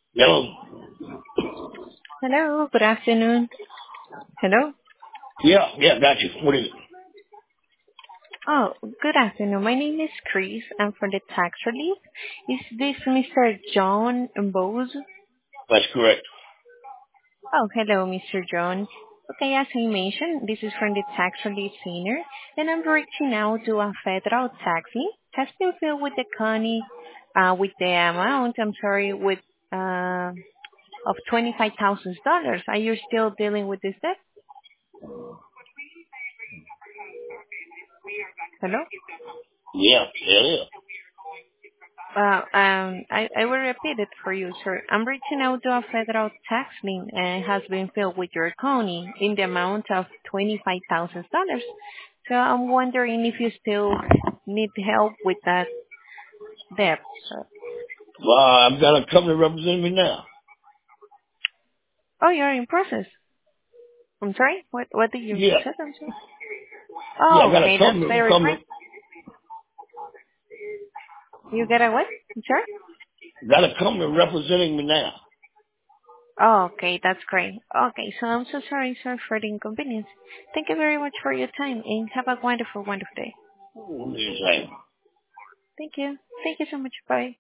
Hello. Hello, good afternoon. Hello. Yeah, got you. What is it? Oh, good afternoon. My name is Chris. I'm from the tax relief. Is this Mr. John Bose? That's correct. Oh, hello, Mr. John. Okay, as I mentioned, this is from the tax relief center, and I'm reaching out to a federal tax lien. Has been filled with the county, with the amount, with, uh, of $25,000. Are you still dealing with this debt? Hello? Yeah. I will repeat it for you, sir. I'm reaching out to a federal tax lien and has been filled with your county in the amount of $25,000. So I'm wondering if you still need help with that debt, sir. Well, I've got a company representing me now. Oh, you're in process. I'm sorry? What did you Yeah. say? I'm sorry. Yeah, I Oh, got a okay, that's company, very great. You get a what? I'm sorry? got a company representing me now. Oh, okay, that's great. Okay, so I'm so sorry, sir, for the inconvenience. Thank you very much for your time and have a wonderful, wonderful day. What is that? Thank you. Thank you so much. Bye.